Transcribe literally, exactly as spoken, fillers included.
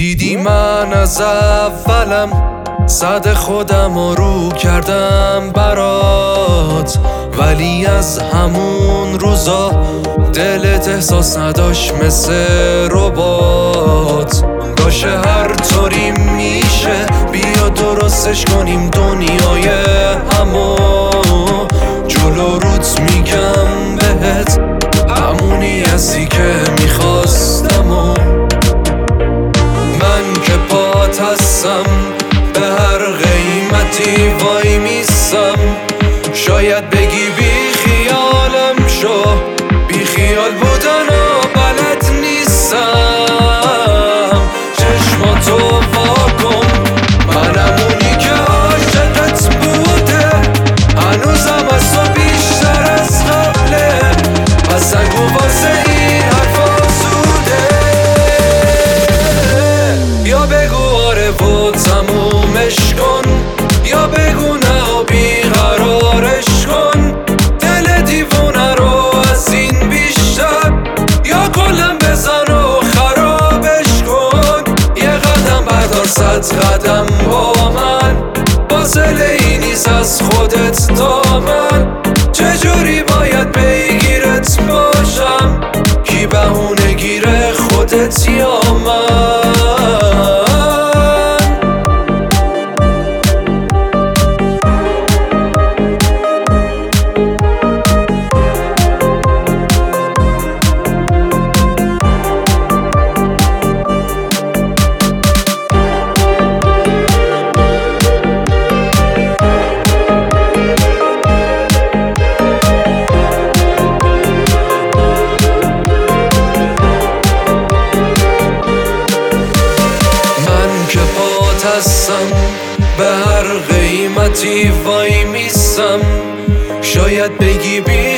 دیدی من از اولم صد خودم رو کردم برات، ولی از همون روزا دلت احساس نداشت مثل ربات. باشه هر طوری میشه بیا درستش کنیم دنیای همو، جلو روت میگم بهت همونی هستی که میخواستم و من که پات هستم به هر قیمتی وای میسم. شاید بگی بی خیالم شو، بی خیال بودن و بلد نیستم. چشماتو واکن منم اونی که عاشقت بوده، هنوزم از تو بیشتر از قبله، پس نگو واسه این حرفا زوده. یا بگو آره و تمومش کن، یا بگو نه و بیقرارش کن. دل دیوونه رو از این بیشتر یا کلم بزن و خرابش کن. یه قدم بردار صد قدم با من، فاصله نیست از خودت تا من. چجوری باید بگیرت باشم، کی بهونه گیره خودت یا من؟ هستم به هر قیمتی وای میسم. شاید بگی بی